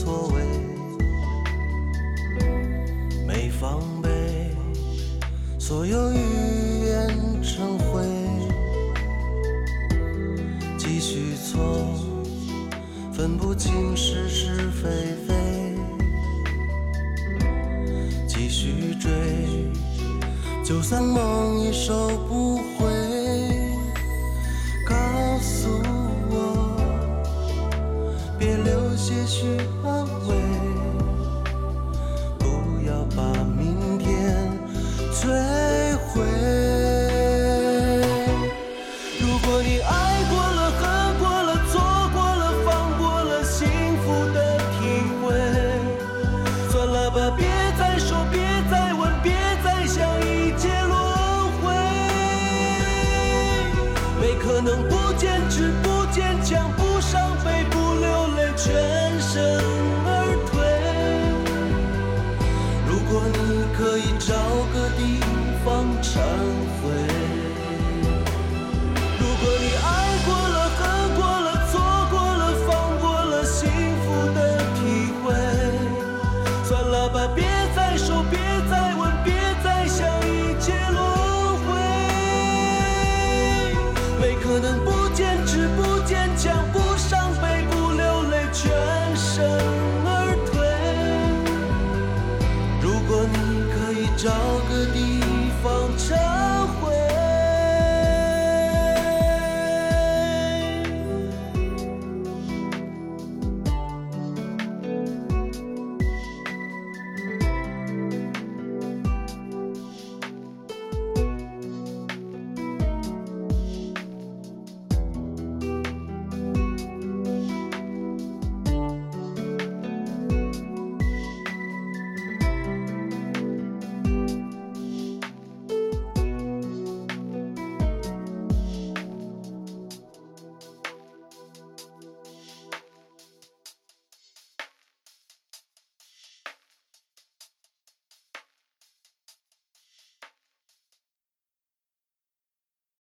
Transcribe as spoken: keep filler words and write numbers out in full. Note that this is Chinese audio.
错位，没防备，所有语言成灰，继续错，分不清是是非非，继续追，就算梦已收不回，告诉我别留些许安慰，不要把明天摧毁。如果你爱过了，恨过了，错过了，放过了，幸福的体会，算了吧，别再说，别再问，别再想，一切轮回。没可能不坚持，不坚强，不伤悲，不流泪，全身而退。如果你可以找个地方忏悔，如果你爱过了，恨过了，错过了，放过了，幸福的体会，算了吧，别再说，别再问，别再想，一切轮回。没可能不坚持，不坚强，不伤悲，不流泪，全身